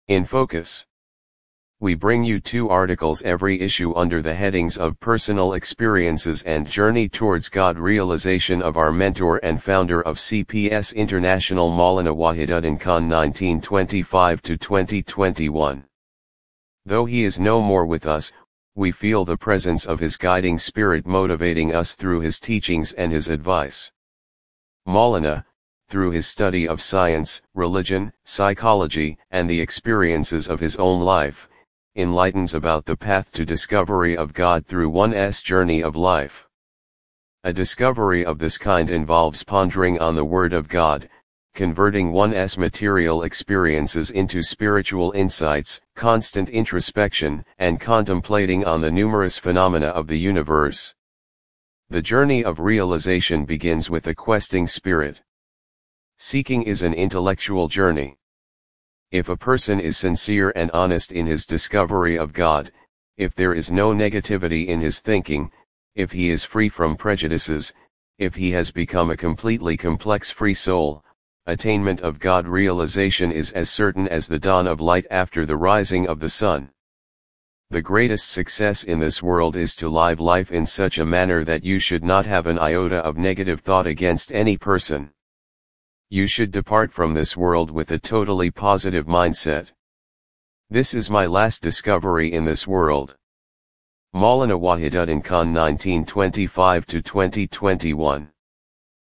In Focus. We bring you 2 articles every issue under the headings of Personal Experiences and Journey Towards God Realization of our mentor and founder of CPS International Maulana Wahiduddin Khan 1925-2021. Though he is no more with us, we feel the presence of his guiding spirit motivating us through his teachings and his advice. Maulana, through his study of science, religion, psychology, and the experiences of his own life, enlightens about the path to discovery of God through one's journey of life. A discovery of this kind involves pondering on the Word of God, converting one's material experiences into spiritual insights, constant introspection, and contemplating on the numerous phenomena of the universe. The journey of realization begins with a questing spirit. Seeking is an intellectual journey. If a person is sincere and honest in his discovery of God, if there is no negativity in his thinking, if he is free from prejudices, if he has become a completely complex free soul, attainment of God realization is as certain as the dawn of light after the rising of the sun. The greatest success in this world is to live life in such a manner that you should not have an iota of negative thought against any person. You should depart from this world with a totally positive mindset. This is my last discovery in this world. Maulana Wahiduddin Khan 1925-2021